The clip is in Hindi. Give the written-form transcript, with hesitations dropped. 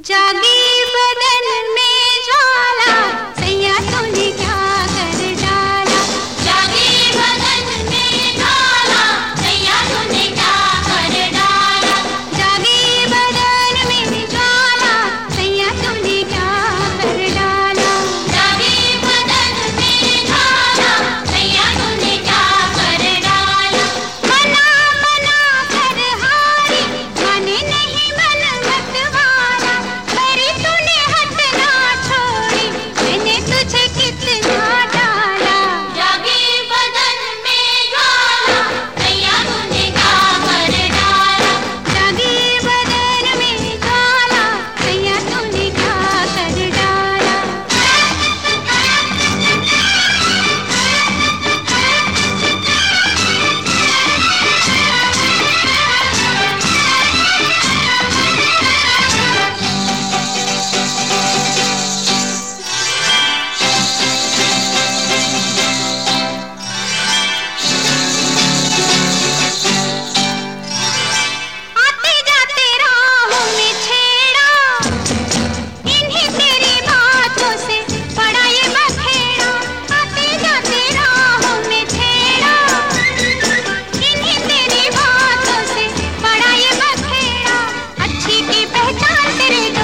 जागी बदन में ज्वाला, सैया तूने क्या कर डाला। जागी बदन में ज्वाला, सैया तूने क्या कर डाला। जागी बदन में ज्वाला, सैया तूने क्या कर डाला। जागी बदन में ज्वाला, सैया तूने क्या कर डाला। मना मना कर हारी, माने नहीं मन मत वाला। मेरी तूने हट ना छोड़ी, मैंने तुझे कितना डाला। जागी बदन में ज्वाला, सैया तूने क्या कर डाला। जागी बदन में ज्वाला, सैया तूने क्या कर डाला। आते जाते राहों में छेड़ा, इन्हीं तेरी बातों से पड़ा ये बखेड़ा। आते जाते राहों में छेड़ा, इन्हीं तेरी बातों से पड़ा ये बखेड़ा। अच्छी की पहचान तेरे